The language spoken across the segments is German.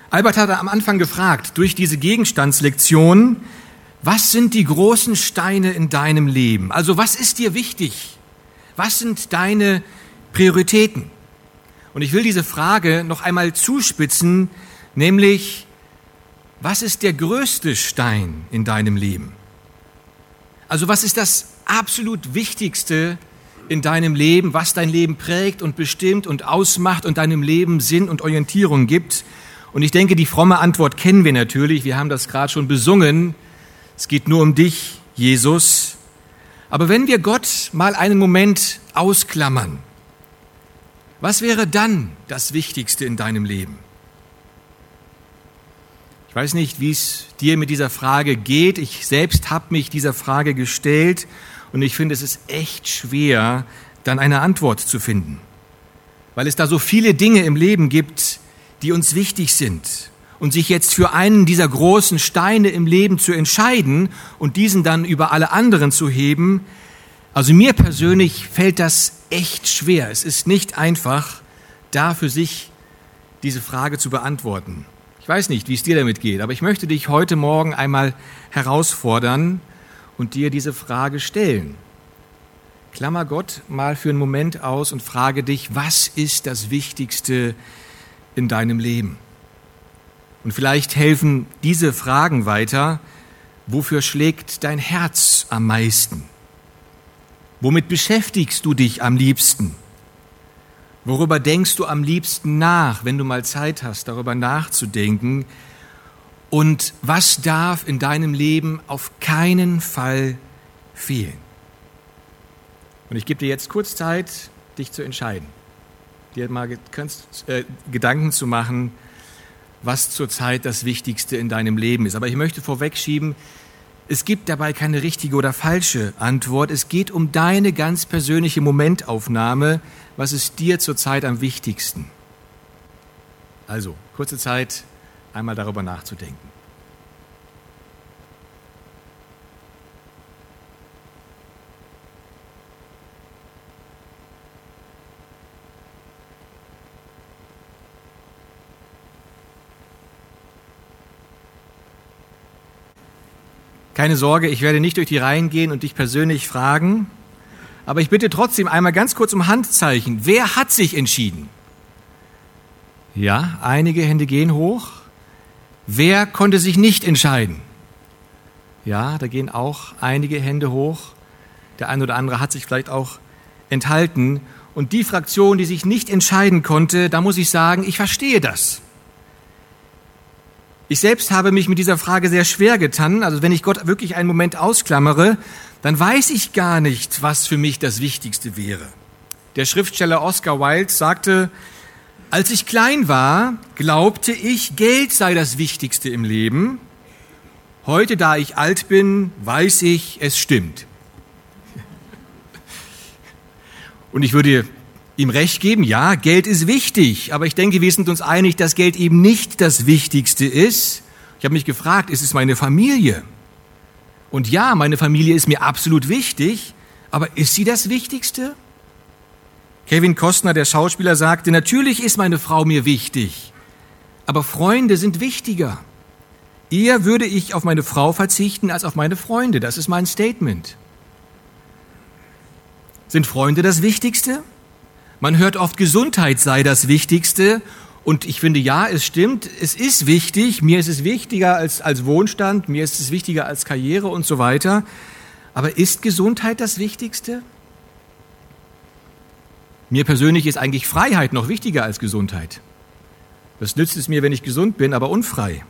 Albert hat am Anfang gefragt, durch diese Gegenstandslektion, was sind die großen Steine in deinem Leben? Also was ist dir wichtig? Was sind deine Prioritäten? Und ich will diese Frage noch einmal zuspitzen, nämlich, was ist der größte Stein in deinem Leben? Also was ist das absolut Wichtigste in deinem Leben, was dein Leben prägt und bestimmt und ausmacht und deinem Leben Sinn und Orientierung gibt? Und ich denke, die fromme Antwort kennen wir natürlich. Wir haben das gerade schon besungen. Es geht nur um dich, Jesus. Aber wenn wir Gott mal einen Moment ausklammern, was wäre dann das Wichtigste in deinem Leben? Ich weiß nicht, wie es dir mit dieser Frage geht. Ich selbst habe mich dieser Frage gestellt und ich finde, es ist echt schwer, dann eine Antwort zu finden, weil es da so viele Dinge im Leben gibt, die uns wichtig sind. Und sich jetzt für einen dieser großen Steine im Leben zu entscheiden und diesen dann über alle anderen zu heben, also mir persönlich fällt das echt schwer. Es ist nicht einfach, da für sich diese Frage zu beantworten. Ich weiß nicht, wie es dir damit geht, aber ich möchte dich heute Morgen einmal herausfordern und dir diese Frage stellen. Klammer Gott mal für einen Moment aus und frage dich, was ist das Wichtigste in deinem Leben? Und vielleicht helfen diese Fragen weiter. Wofür schlägt dein Herz am meisten? Womit beschäftigst du dich am liebsten? Worüber denkst du am liebsten nach, wenn du mal Zeit hast, darüber nachzudenken? Und was darf in deinem Leben auf keinen Fall fehlen? Und ich gebe dir jetzt kurz Zeit, dich zu entscheiden. Dir mal Gedanken zu machen, was zurzeit das Wichtigste in deinem Leben ist. Aber ich möchte vorwegschieben, es gibt dabei keine richtige oder falsche Antwort. Es geht um deine ganz persönliche Momentaufnahme. Was ist dir zurzeit am wichtigsten? Also, kurze Zeit, einmal darüber nachzudenken. Keine Sorge, ich werde nicht durch die Reihen gehen und dich persönlich fragen, aber ich bitte trotzdem einmal ganz kurz um Handzeichen. Wer hat sich entschieden? Ja, einige Hände gehen hoch. Wer konnte sich nicht entscheiden? Ja, da gehen auch einige Hände hoch. Der eine oder andere hat sich vielleicht auch enthalten. Und die Fraktion, die sich nicht entscheiden konnte, da muss ich sagen, ich verstehe das. Ich selbst habe mich mit dieser Frage sehr schwer getan. Also wenn ich Gott wirklich einen Moment ausklammere, dann weiß ich gar nicht, was für mich das Wichtigste wäre. Der Schriftsteller Oscar Wilde sagte, als ich klein war, glaubte ich, Geld sei das Wichtigste im Leben. Heute, da ich alt bin, weiß ich, es stimmt. Und ich würde ihm recht geben, ja, Geld ist wichtig, aber ich denke, wir sind uns einig, dass Geld eben nicht das Wichtigste ist. Ich habe mich gefragt, ist es meine Familie? Und ja, meine Familie ist mir absolut wichtig, aber ist sie das Wichtigste? Kevin Costner, der Schauspieler, sagte, natürlich ist meine Frau mir wichtig, aber Freunde sind wichtiger. Eher würde ich auf meine Frau verzichten als auf meine Freunde, das ist mein Statement. Sind Freunde das Wichtigste? Man hört oft, Gesundheit sei das Wichtigste. Und ich finde, ja, es stimmt, es ist wichtig. Mir ist es wichtiger als Wohnstand, mir ist es wichtiger als Karriere und so weiter. Aber ist Gesundheit das Wichtigste? Mir persönlich ist eigentlich Freiheit noch wichtiger als Gesundheit. Was nützt es mir, wenn ich gesund bin, aber unfrei?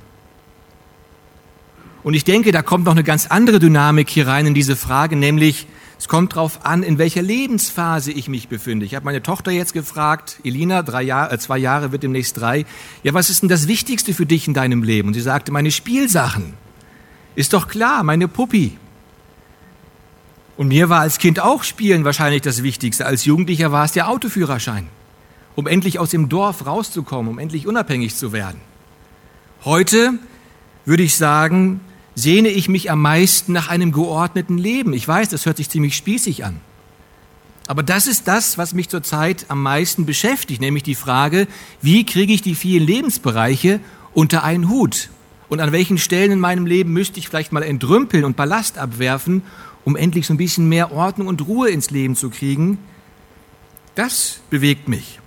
Und ich denke, da kommt noch eine ganz andere Dynamik hier rein in diese Frage, nämlich es kommt darauf an, in welcher Lebensphase ich mich befinde. Ich habe meine Tochter jetzt gefragt, Elina, 2 Jahre, wird demnächst 3. Ja, was ist denn das Wichtigste für dich in deinem Leben? Und sie sagte, meine Spielsachen. Ist doch klar, meine Puppi. Und mir war als Kind auch Spielen wahrscheinlich das Wichtigste. Als Jugendlicher war es der Autoführerschein, um endlich aus dem Dorf rauszukommen, um endlich unabhängig zu werden. Heute würde ich sagen, sehne ich mich am meisten nach einem geordneten Leben. Ich weiß, das hört sich ziemlich spießig an. Aber das ist das, was mich zurzeit am meisten beschäftigt, nämlich die Frage, wie kriege ich die vielen Lebensbereiche unter einen Hut? Und an welchen Stellen in meinem Leben müsste ich vielleicht mal entrümpeln und Ballast abwerfen, um endlich so ein bisschen mehr Ordnung und Ruhe ins Leben zu kriegen? Das bewegt mich.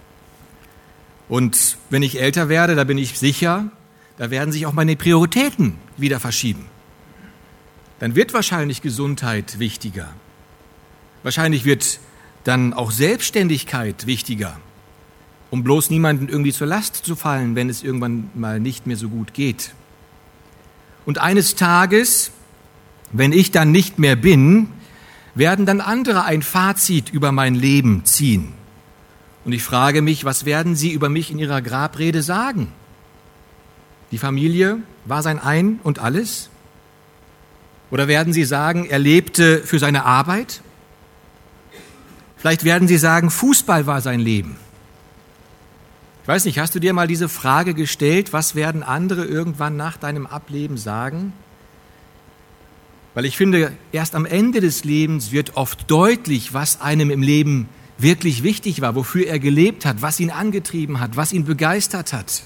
Und wenn ich älter werde, da bin ich sicher, da werden sich auch meine Prioritäten wieder verschieben. Dann wird wahrscheinlich Gesundheit wichtiger. Wahrscheinlich wird dann auch Selbstständigkeit wichtiger, um bloß niemanden irgendwie zur Last zu fallen, wenn es irgendwann mal nicht mehr so gut geht. Und eines Tages, wenn ich dann nicht mehr bin, werden dann andere ein Fazit über mein Leben ziehen. Und ich frage mich, was werden sie über mich in ihrer Grabrede sagen? Die Familie war sein Ein und Alles? Oder werden sie sagen, er lebte für seine Arbeit? Vielleicht werden sie sagen, Fußball war sein Leben. Ich weiß nicht, hast du dir mal diese Frage gestellt, was werden andere irgendwann nach deinem Ableben sagen? Weil ich finde, erst am Ende des Lebens wird oft deutlich, was einem im Leben wirklich wichtig war, wofür er gelebt hat, was ihn angetrieben hat, was ihn begeistert hat.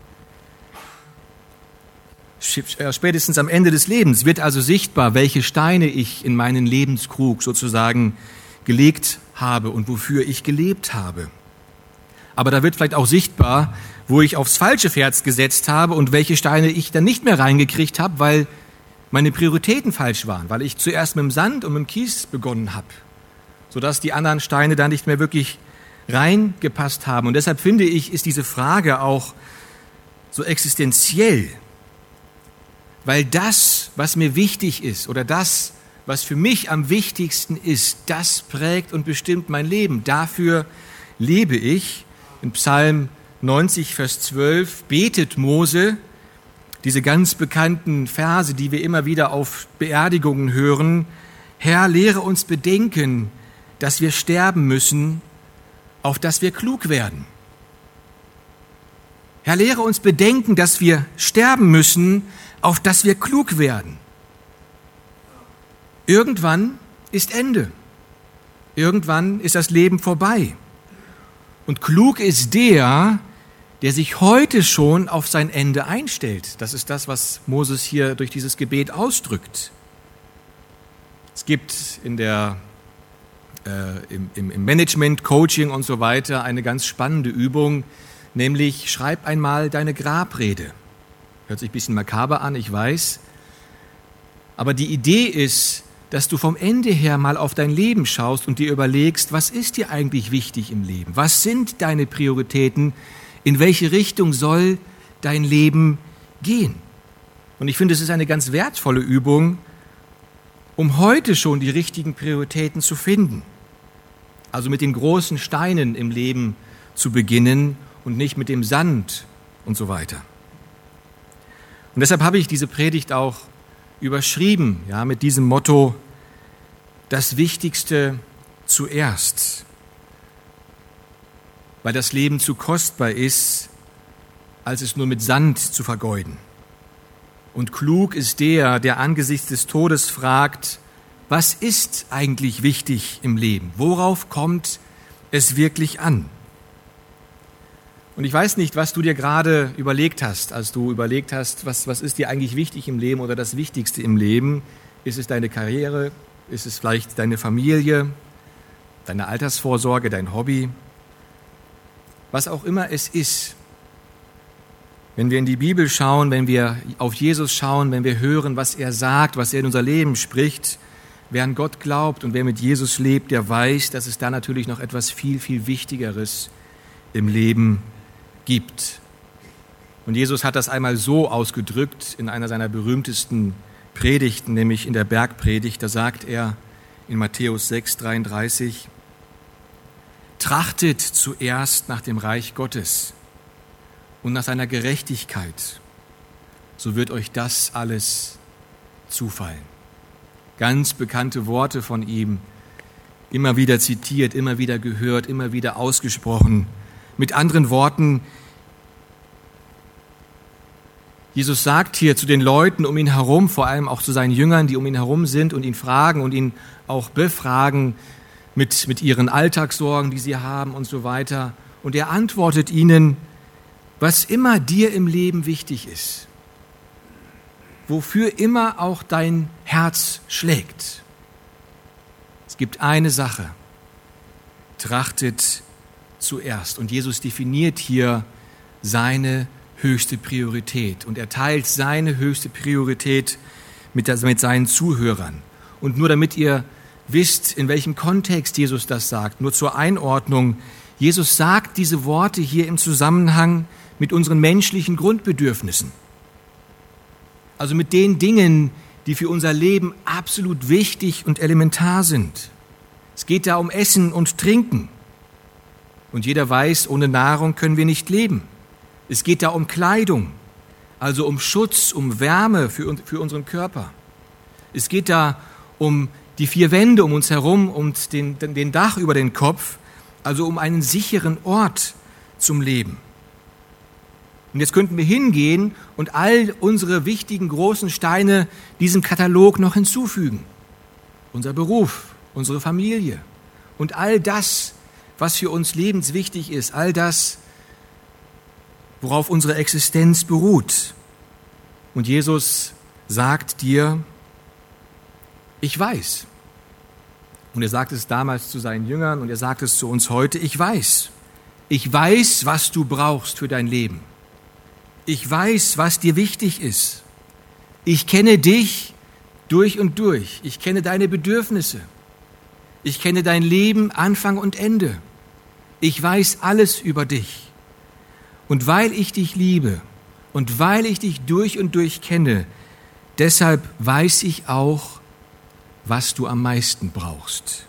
Spätestens am Ende des Lebens wird also sichtbar, welche Steine ich in meinen Lebenskrug sozusagen gelegt habe und wofür ich gelebt habe. Aber da wird vielleicht auch sichtbar, wo ich aufs falsche Pferd gesetzt habe und welche Steine ich dann nicht mehr reingekriegt habe, weil meine Prioritäten falsch waren, weil ich zuerst mit dem Sand und mit dem Kies begonnen habe, sodass die anderen Steine da nicht mehr wirklich reingepasst haben. Und deshalb finde ich, ist diese Frage auch so existenziell, weil das, was mir wichtig ist oder das, was für mich am wichtigsten ist, das prägt und bestimmt mein Leben. Dafür lebe ich. In Psalm 90, Vers 12 betet Mose diese ganz bekannten Verse, die wir immer wieder auf Beerdigungen hören. Herr, lehre uns bedenken, dass wir sterben müssen, auf dass wir klug werden. Herr, lehre uns bedenken, dass wir sterben müssen, auf dass wir klug werden. Irgendwann ist Ende. Irgendwann ist das Leben vorbei. Und klug ist der sich heute schon auf sein Ende einstellt. Das ist das, was Moses hier durch dieses Gebet ausdrückt. Es gibt im Management, Coaching und so weiter eine ganz spannende Übung, nämlich schreib einmal deine Grabrede. Hört sich ein bisschen makaber an, ich weiß. Aber die Idee ist, dass du vom Ende her mal auf dein Leben schaust und dir überlegst, was ist dir eigentlich wichtig im Leben? Was sind deine Prioritäten? In welche Richtung soll dein Leben gehen? Und ich finde, es ist eine ganz wertvolle Übung, um heute schon die richtigen Prioritäten zu finden. Also mit den großen Steinen im Leben zu beginnen und nicht mit dem Sand und so weiter. Und deshalb habe ich diese Predigt auch überschrieben, ja, mit diesem Motto, das Wichtigste zuerst, weil das Leben zu kostbar ist, als es nur mit Sand zu vergeuden. Und klug ist der angesichts des Todes fragt, was ist eigentlich wichtig im Leben? Worauf kommt es wirklich an? Und ich weiß nicht, was du dir gerade überlegt hast, als du überlegt hast, was ist dir eigentlich wichtig im Leben oder das Wichtigste im Leben? Ist es deine Karriere? Ist es vielleicht deine Familie, deine Altersvorsorge, dein Hobby? Was auch immer es ist. Wenn wir in die Bibel schauen, wenn wir auf Jesus schauen, wenn wir hören, was er sagt, was er in unser Leben spricht, wer an Gott glaubt und wer mit Jesus lebt, der weiß, dass es da natürlich noch etwas viel, viel Wichtigeres im Leben gibt. Und Jesus hat das einmal so ausgedrückt in einer seiner berühmtesten Predigten, nämlich in der Bergpredigt. Da sagt er in Matthäus 6,33: Trachtet zuerst nach dem Reich Gottes und nach seiner Gerechtigkeit, so wird euch das alles zufallen. Ganz bekannte Worte von ihm, immer wieder zitiert, immer wieder gehört, immer wieder ausgesprochen. Mit anderen Worten, Jesus sagt hier zu den Leuten um ihn herum, vor allem auch zu seinen Jüngern, die um ihn herum sind und ihn fragen und ihn auch befragen mit ihren Alltagssorgen, die sie haben und so weiter. Und er antwortet ihnen, was immer dir im Leben wichtig ist, wofür immer auch dein Herz schlägt. Es gibt eine Sache: trachtet zuerst. Und Jesus definiert hier seine höchste Priorität. Und er teilt seine höchste Priorität mit seinen Zuhörern. Und nur damit ihr wisst, in welchem Kontext Jesus das sagt, nur zur Einordnung: Jesus sagt diese Worte hier im Zusammenhang mit unseren menschlichen Grundbedürfnissen. Also mit den Dingen, die für unser Leben absolut wichtig und elementar sind. Es geht da um Essen und Trinken. Und jeder weiß, ohne Nahrung können wir nicht leben. Es geht da um Kleidung, also um Schutz, um Wärme für unseren Körper. Es geht da um die 4 Wände um uns herum und den Dach über den Kopf, also um einen sicheren Ort zum Leben. Und jetzt könnten wir hingehen und all unsere wichtigen großen Steine diesem Katalog noch hinzufügen. Unser Beruf, unsere Familie und all das, was für uns lebenswichtig ist, all das, worauf unsere Existenz beruht. Und Jesus sagt dir: Ich weiß. Und er sagt es damals zu seinen Jüngern und er sagt es zu uns heute: Ich weiß. Ich weiß, was du brauchst für dein Leben. Ich weiß, was dir wichtig ist. Ich kenne dich durch und durch. Ich kenne deine Bedürfnisse. Ich kenne dein Leben, Anfang und Ende. Ich weiß alles über dich. Und weil ich dich liebe und weil ich dich durch und durch kenne, deshalb weiß ich auch, was du am meisten brauchst.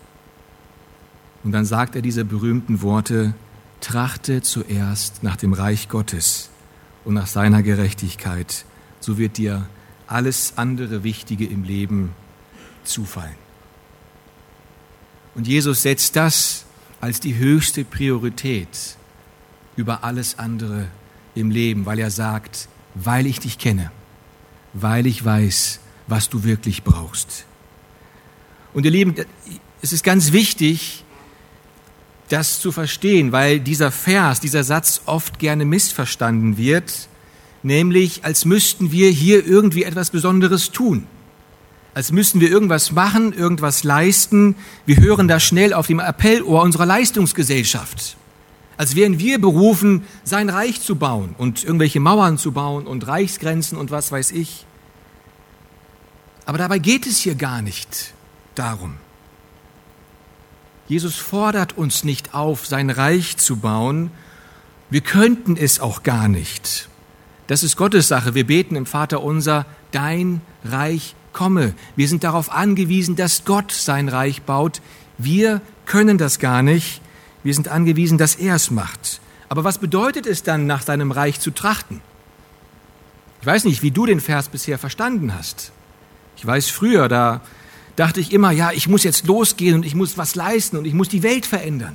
Und dann sagt er diese berühmten Worte: Trachte zuerst nach dem Reich Gottes und nach seiner Gerechtigkeit, so wird dir alles andere Wichtige im Leben zufallen. Und Jesus setzt das als die höchste Priorität über alles andere im Leben, weil er sagt: Weil ich dich kenne, weil ich weiß, was du wirklich brauchst. Und ihr Lieben, es ist ganz wichtig, das zu verstehen, weil dieser Satz oft gerne missverstanden wird, nämlich als müssten wir hier irgendwie etwas Besonderes tun. Als müssten wir irgendwas machen, irgendwas leisten. Wir hören da schnell auf dem Appellohr unserer Leistungsgesellschaft. Als wären wir berufen, sein Reich zu bauen und irgendwelche Mauern zu bauen und Reichsgrenzen und was weiß ich. Aber dabei geht es hier gar nicht darum. Jesus fordert uns nicht auf, sein Reich zu bauen. Wir könnten es auch gar nicht. Das ist Gottes Sache. Wir beten im Vaterunser: Dein Reich komme. Wir sind darauf angewiesen, dass Gott sein Reich baut. Wir können das gar nicht. Wir sind angewiesen, dass er es macht. Aber was bedeutet es dann, nach seinem Reich zu trachten? Ich weiß nicht, wie du den Vers bisher verstanden hast. Ich weiß, früher, da dachte ich immer: Ja, ich muss jetzt losgehen und ich muss was leisten und ich muss die Welt verändern.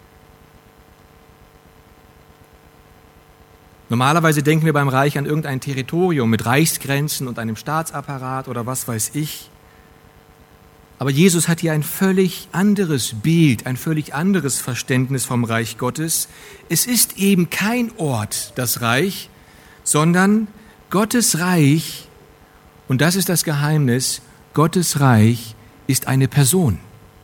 Normalerweise denken wir beim Reich an irgendein Territorium mit Reichsgrenzen und einem Staatsapparat oder was weiß ich. Aber Jesus hat hier ein völlig anderes Bild, ein völlig anderes Verständnis vom Reich Gottes. Es ist eben kein Ort, das Reich, sondern Gottes Reich, und das ist das Geheimnis: Gottes Reich ist eine Person.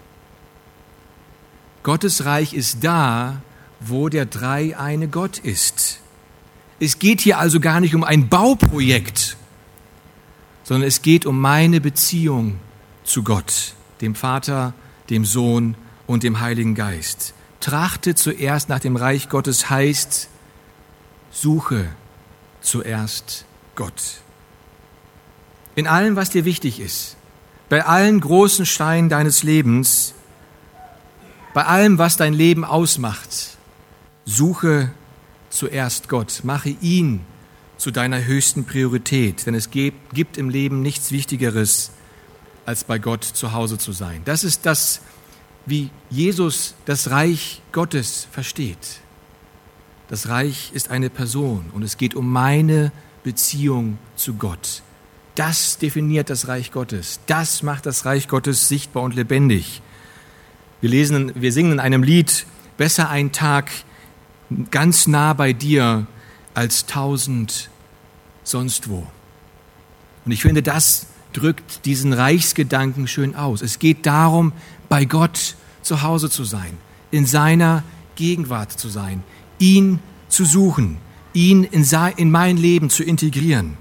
Gottes Reich ist da, wo der dreieine Gott ist. Es geht hier also gar nicht um ein Bauprojekt, sondern es geht um meine Beziehung zu Gott, dem Vater, dem Sohn und dem Heiligen Geist. Trachte zuerst nach dem Reich Gottes heißt: Suche zuerst Gott. In allem, was dir wichtig ist, bei allen großen Steinen deines Lebens, bei allem, was dein Leben ausmacht, suche zuerst Gott. Mache ihn zu deiner höchsten Priorität, denn es gibt im Leben nichts Wichtigeres, als bei Gott zu Hause zu sein. Das ist das, wie Jesus das Reich Gottes versteht. Das Reich ist eine Person und es geht um meine Beziehung zu Gott. Das definiert das Reich Gottes. Das macht das Reich Gottes sichtbar und lebendig. Wir singen in einem Lied: Besser ein Tag ganz nah bei dir, als 1000 sonst wo. Und ich finde, das drückt diesen Reichsgedanken schön aus. Es geht darum, bei Gott zu Hause zu sein, in seiner Gegenwart zu sein, ihn zu suchen, ihn in mein Leben zu integrieren.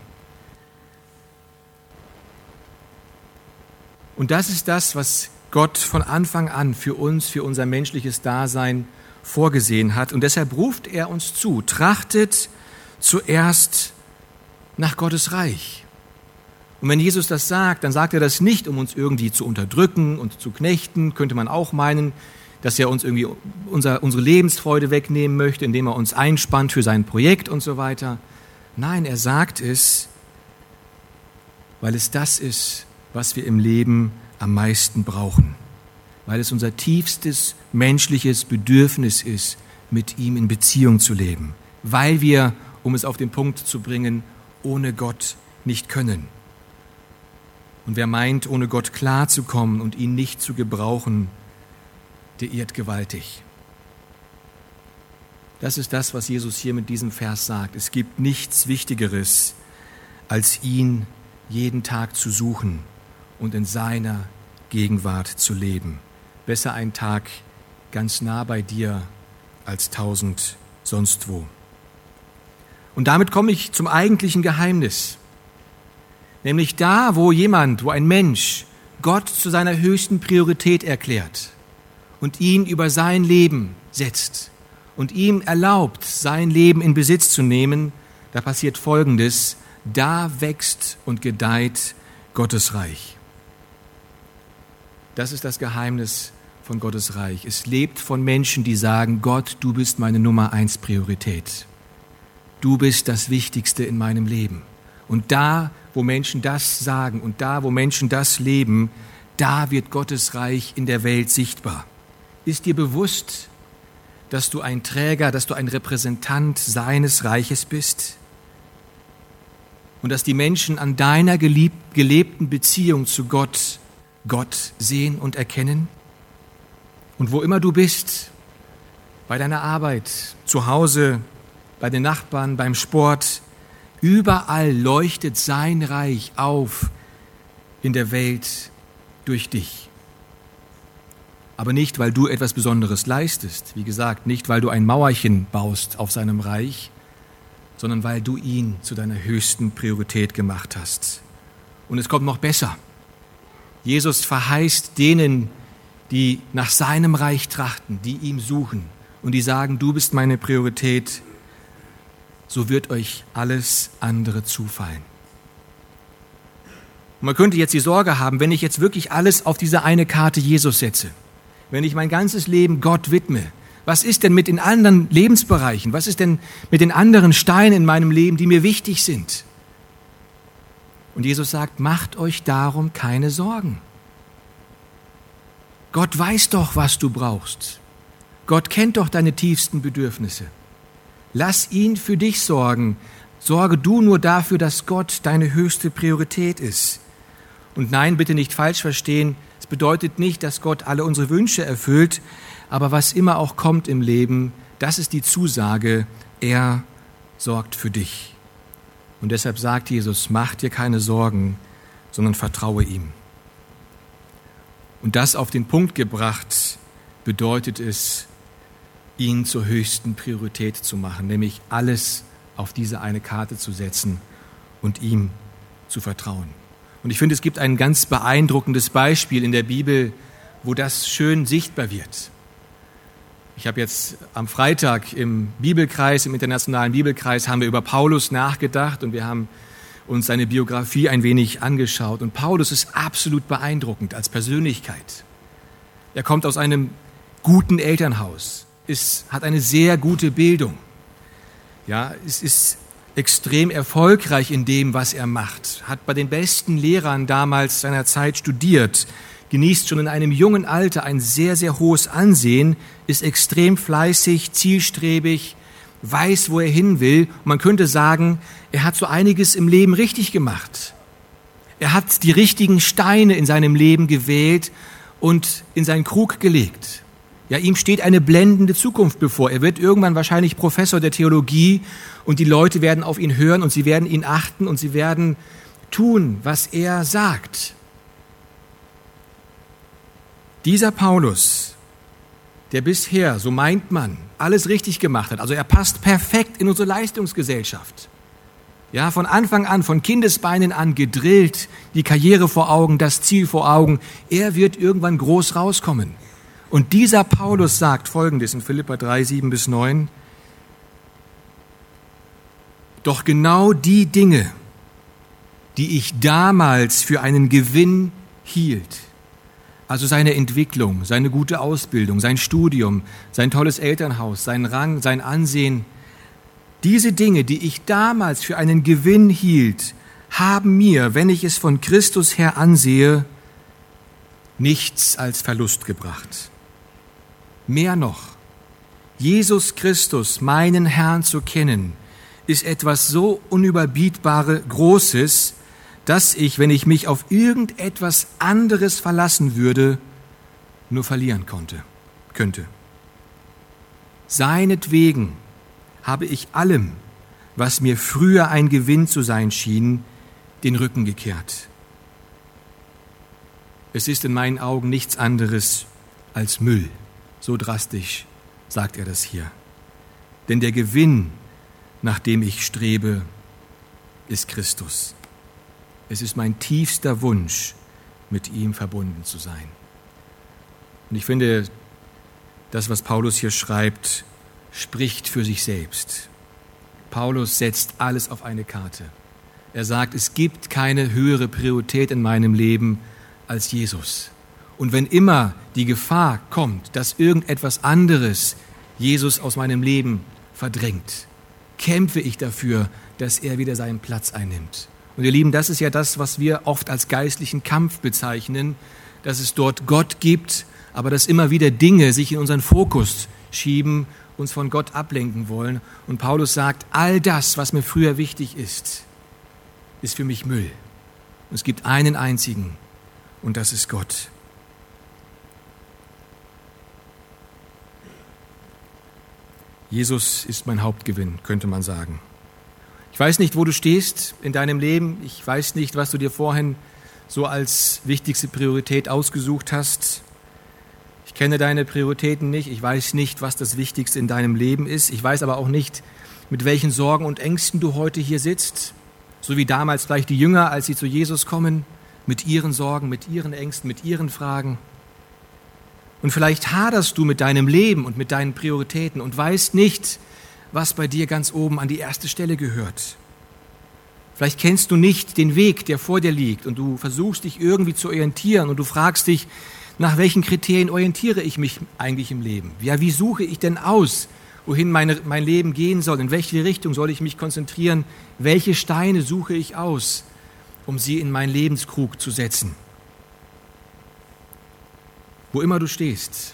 Und das ist das, was Gott von Anfang an für uns, für unser menschliches Dasein vorgesehen hat. Und deshalb ruft er uns zu, trachtet zuerst nach Gottes Reich. Und wenn Jesus das sagt, dann sagt er das nicht, um uns irgendwie zu unterdrücken und zu knechten, könnte man auch meinen, dass er uns irgendwie unsere Lebensfreude wegnehmen möchte, indem er uns einspannt für sein Projekt und so weiter. Nein, er sagt es, weil es das ist, was wir im Leben am meisten brauchen, weil es unser tiefstes menschliches Bedürfnis ist, mit ihm in Beziehung zu leben, weil wir, um es auf den Punkt zu bringen, ohne Gott nicht können. Und wer meint, ohne Gott klarzukommen und ihn nicht zu gebrauchen, der irrt gewaltig. Das ist das, was Jesus hier mit diesem Vers sagt. Es gibt nichts Wichtigeres, als ihn jeden Tag zu suchen und in seiner Gegenwart zu leben. Besser ein Tag ganz nah bei dir als 1000 sonst wo. Und damit komme ich zum eigentlichen Geheimnis. Nämlich da, wo ein Mensch Gott zu seiner höchsten Priorität erklärt und ihn über sein Leben setzt und ihm erlaubt, sein Leben in Besitz zu nehmen, da passiert Folgendes: Da wächst und gedeiht Gottes Reich. Das ist das Geheimnis von Gottes Reich. Es lebt von Menschen, die sagen: Gott, du bist meine Nummer 1 Priorität. Du bist das Wichtigste in meinem Leben. Und da, wo Menschen das sagen und da, wo Menschen das leben, da wird Gottes Reich in der Welt sichtbar. Ist dir bewusst, dass du ein Träger, dass du ein Repräsentant seines Reiches bist? Und dass die Menschen an deiner gelebten Beziehung zu Gott sehen und erkennen? Und wo immer du bist, bei deiner Arbeit, zu Hause, bei den Nachbarn, beim Sport, überall leuchtet sein Reich auf in der Welt durch dich. Aber nicht, weil du etwas Besonderes leistest, wie gesagt, nicht, weil du ein Mauerchen baust auf seinem Reich, sondern weil du ihn zu deiner höchsten Priorität gemacht hast. Und es kommt noch besser. Jesus verheißt denen, die nach seinem Reich trachten, die ihm suchen und die sagen: Du bist meine Priorität, so wird euch alles andere zufallen. Und man könnte jetzt die Sorge haben, wenn ich jetzt wirklich alles auf diese eine Karte Jesus setze, wenn ich mein ganzes Leben Gott widme, was ist denn mit den anderen Lebensbereichen? Was ist denn mit den anderen Steinen in meinem Leben, die mir wichtig sind? Und Jesus sagt: Macht euch darum keine Sorgen. Gott weiß doch, was du brauchst. Gott kennt doch deine tiefsten Bedürfnisse. Lass ihn für dich sorgen. Sorge du nur dafür, dass Gott deine höchste Priorität ist. Und nein, bitte nicht falsch verstehen, es bedeutet nicht, dass Gott alle unsere Wünsche erfüllt, aber was immer auch kommt im Leben, das ist die Zusage: Er sorgt für dich. Und deshalb sagt Jesus: Mach dir keine Sorgen, sondern vertraue ihm. Und das auf den Punkt gebracht bedeutet es, ihn zur höchsten Priorität zu machen, nämlich alles auf diese eine Karte zu setzen und ihm zu vertrauen. Und ich finde, es gibt ein ganz beeindruckendes Beispiel in der Bibel, wo das schön sichtbar wird. Ich habe jetzt am Freitag im internationalen Bibelkreis, haben wir über Paulus nachgedacht und wir haben uns seine Biografie ein wenig angeschaut. Und Paulus ist absolut beeindruckend als Persönlichkeit. Er kommt aus einem guten Elternhaus, hat eine sehr gute Bildung. Ja, es ist extrem erfolgreich in dem, was er macht. Hat bei den besten Lehrern damals seiner Zeit studiert, genießt schon in einem jungen Alter ein sehr, sehr hohes Ansehen, ist extrem fleißig, zielstrebig, weiß, wo er hin will. Und man könnte sagen, er hat so einiges im Leben richtig gemacht. Er hat die richtigen Steine in seinem Leben gewählt und in seinen Krug gelegt. Ja, ihm steht eine blendende Zukunft bevor. Er wird irgendwann wahrscheinlich Professor der Theologie und die Leute werden auf ihn hören und sie werden ihn achten und sie werden tun, was er sagt. Dieser Paulus, der bisher, so meint man, alles richtig gemacht hat, also er passt perfekt in unsere Leistungsgesellschaft. Ja, von Anfang an, von Kindesbeinen an gedrillt, die Karriere vor Augen, das Ziel vor Augen. Er wird irgendwann groß rauskommen. Und dieser Paulus sagt Folgendes in Philipper 3, 7-9. Doch genau die Dinge, die ich damals für einen Gewinn hielt, also seine Entwicklung, seine gute Ausbildung, sein Studium, sein tolles Elternhaus, sein Rang, sein Ansehen, diese Dinge, die ich damals für einen Gewinn hielt, haben mir, wenn ich es von Christus her ansehe, nichts als Verlust gebracht. Mehr noch, Jesus Christus, meinen Herrn zu kennen, ist etwas so unüberbietbare Großes, dass ich, wenn ich mich auf irgendetwas anderes verlassen würde, nur verlieren könnte. Seinetwegen habe ich allem, was mir früher ein Gewinn zu sein schien, den Rücken gekehrt. Es ist in meinen Augen nichts anderes als Müll. So drastisch sagt er das hier. Denn der Gewinn, nach dem ich strebe, ist Christus. Es ist mein tiefster Wunsch, mit ihm verbunden zu sein. Und ich finde, das, was Paulus hier schreibt, spricht für sich selbst. Paulus setzt alles auf eine Karte. Er sagt, es gibt keine höhere Priorität in meinem Leben als Jesus. Und wenn immer die Gefahr kommt, dass irgendetwas anderes Jesus aus meinem Leben verdrängt, kämpfe ich dafür, dass er wieder seinen Platz einnimmt. Und ihr Lieben, das ist ja das, was wir oft als geistlichen Kampf bezeichnen, dass es dort Gott gibt, aber dass immer wieder Dinge sich in unseren Fokus schieben, uns von Gott ablenken wollen. Und Paulus sagt, all das, was mir früher wichtig ist, ist für mich Müll. Und es gibt einen einzigen, und das ist Gott. Jesus ist mein Hauptgewinn, könnte man sagen. Ich weiß nicht, wo du stehst in deinem Leben. Ich weiß nicht, was du dir vorhin so als wichtigste Priorität ausgesucht hast. Ich kenne deine Prioritäten nicht. Ich weiß nicht, was das Wichtigste in deinem Leben ist. Ich weiß aber auch nicht, mit welchen Sorgen und Ängsten du heute hier sitzt. So wie damals vielleicht die Jünger, als sie zu Jesus kommen, mit ihren Sorgen, mit ihren Ängsten, mit ihren Fragen. Und vielleicht haderst du mit deinem Leben und mit deinen Prioritäten und weißt nicht, was bei dir ganz oben an die erste Stelle gehört. Vielleicht kennst du nicht den Weg, der vor dir liegt und du versuchst dich irgendwie zu orientieren und du fragst dich, nach welchen Kriterien orientiere ich mich eigentlich im Leben? Ja, wie suche ich denn aus, wohin mein Leben gehen soll? In welche Richtung soll ich mich konzentrieren? Welche Steine suche ich aus, um sie in meinen Lebenskrug zu setzen? Wo immer du stehst,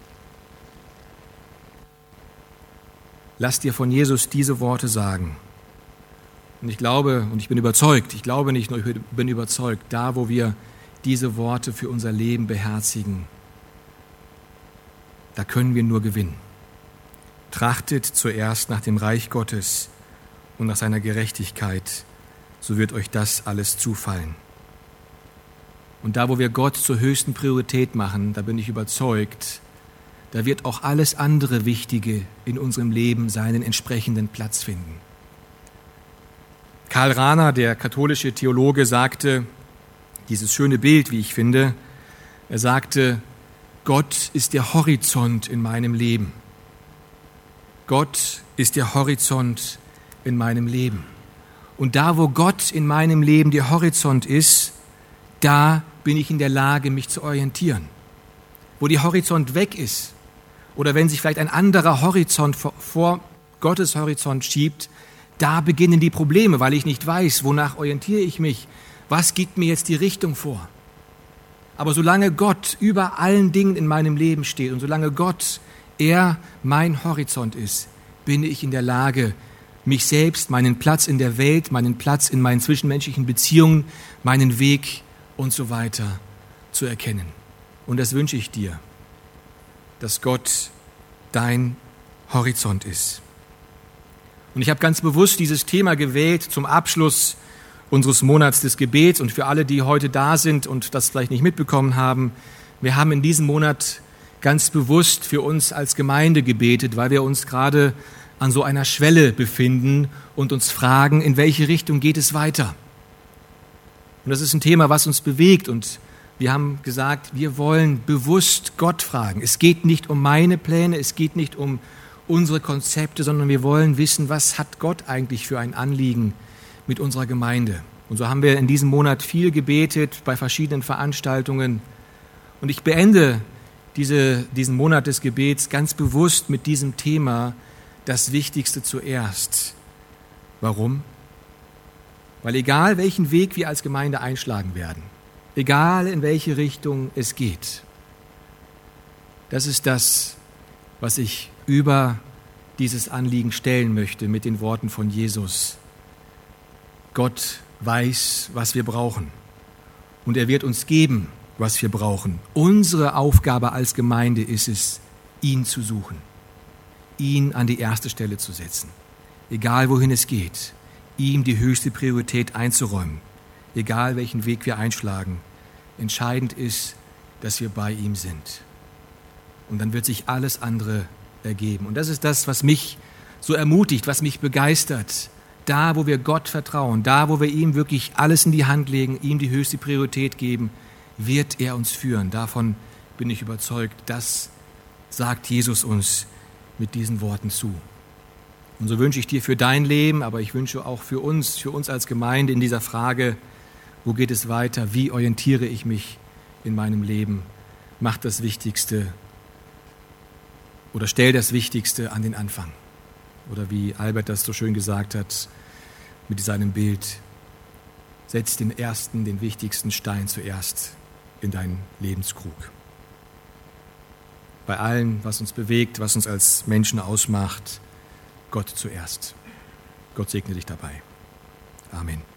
lass dir von Jesus diese Worte sagen. Und ich glaube und ich bin überzeugt, ich glaube nicht nur, ich bin überzeugt, da wo wir diese Worte für unser Leben beherzigen, da können wir nur gewinnen. Trachtet zuerst nach dem Reich Gottes und nach seiner Gerechtigkeit, so wird euch das alles zufallen. Und da, wo wir Gott zur höchsten Priorität machen, da bin ich überzeugt, da wird auch alles andere Wichtige in unserem Leben seinen entsprechenden Platz finden. Karl Rahner, der katholische Theologe, sagte, dieses schöne Bild, wie ich finde, er sagte, Gott ist der Horizont in meinem Leben. Gott ist der Horizont in meinem Leben. Und da, wo Gott in meinem Leben der Horizont ist, da bin ich in der Lage, mich zu orientieren. Wo der Horizont weg ist, oder wenn sich vielleicht ein anderer Horizont vor Gottes Horizont schiebt, da beginnen die Probleme, weil ich nicht weiß, wonach orientiere ich mich, was gibt mir jetzt die Richtung vor. Aber solange Gott über allen Dingen in meinem Leben steht und solange Gott, er mein Horizont ist, bin ich in der Lage, mich selbst, meinen Platz in der Welt, meinen Platz in meinen zwischenmenschlichen Beziehungen, meinen Weg und so weiter zu erkennen. Und das wünsche ich dir, dass Gott dein Horizont ist. Und ich habe ganz bewusst dieses Thema gewählt zum Abschluss unseres Monats des Gebets. Und für alle, die heute da sind und das vielleicht nicht mitbekommen haben, wir haben in diesem Monat ganz bewusst für uns als Gemeinde gebetet, weil wir uns gerade an so einer Schwelle befinden und uns fragen, in welche Richtung geht es weiter? Und das ist ein Thema, was uns bewegt. Und wir haben gesagt, wir wollen bewusst Gott fragen. Es geht nicht um meine Pläne, es geht nicht um unsere Konzepte, sondern wir wollen wissen, was hat Gott eigentlich für ein Anliegen mit unserer Gemeinde. Und so haben wir in diesem Monat viel gebetet bei verschiedenen Veranstaltungen. Und ich beende diesen Monat des Gebets ganz bewusst mit diesem Thema, das Wichtigste zuerst. Warum? Weil egal welchen Weg wir als Gemeinde einschlagen werden, egal in welche Richtung es geht, das ist das, was ich über dieses Anliegen stellen möchte mit den Worten von Jesus. Gott weiß, was wir brauchen und er wird uns geben, was wir brauchen. Unsere Aufgabe als Gemeinde ist es, ihn zu suchen, ihn an die erste Stelle zu setzen, egal wohin es geht, ihm die höchste Priorität einzuräumen, egal welchen Weg wir einschlagen. Entscheidend ist, dass wir bei ihm sind. Und dann wird sich alles andere ergeben. Und das ist das, was mich so ermutigt, was mich begeistert. Da, wo wir Gott vertrauen, da, wo wir ihm wirklich alles in die Hand legen, ihm die höchste Priorität geben, wird er uns führen. Davon bin ich überzeugt. Das sagt Jesus uns mit diesen Worten zu. Und so wünsche ich dir für dein Leben, aber ich wünsche auch für uns als Gemeinde in dieser Frage, wo geht es weiter, wie orientiere ich mich in meinem Leben, mach das Wichtigste oder stell das Wichtigste an den Anfang. Oder wie Albert das so schön gesagt hat mit seinem Bild, setz den wichtigsten Stein zuerst in deinen Lebenskrug. Bei allem, was uns bewegt, was uns als Menschen ausmacht, Gott zuerst. Gott segne dich dabei. Amen.